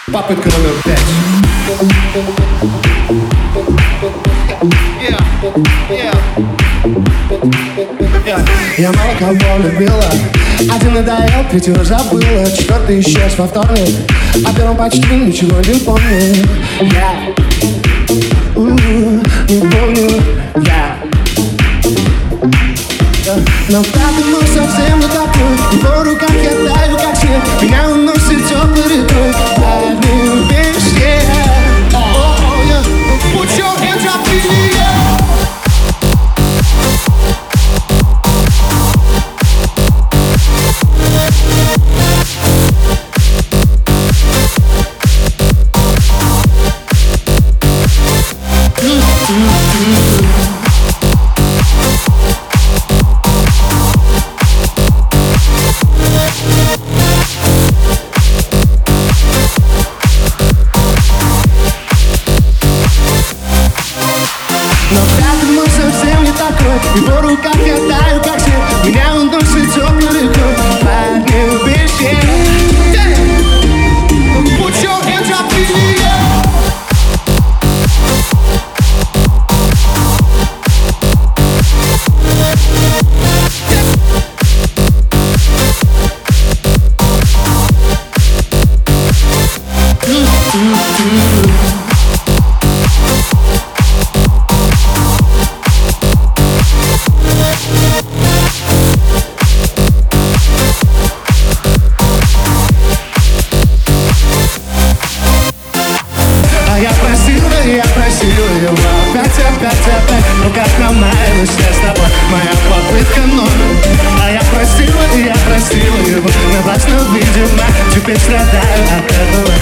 Попытка номер 5. Я мало кого любила, один надоел, третьего забыла, четвертый исчез во вторник, о первом почти ничего не помню. Не помню я. Но в пятом мы совсем не такой, в его руках я таю, как снег, меня уносит теплой рекой, одним везде. Put your hands up in the air. Но в пятом он совсем не такой, в его руках я таю, как снег, меня уносит теплой рекой, одним везде. Put your hands up in the air. Я просила его опять, ну как намаялась я с тобой, моя попытка номер. А я просила его напрасно, видимо, теперь страдаю от этого.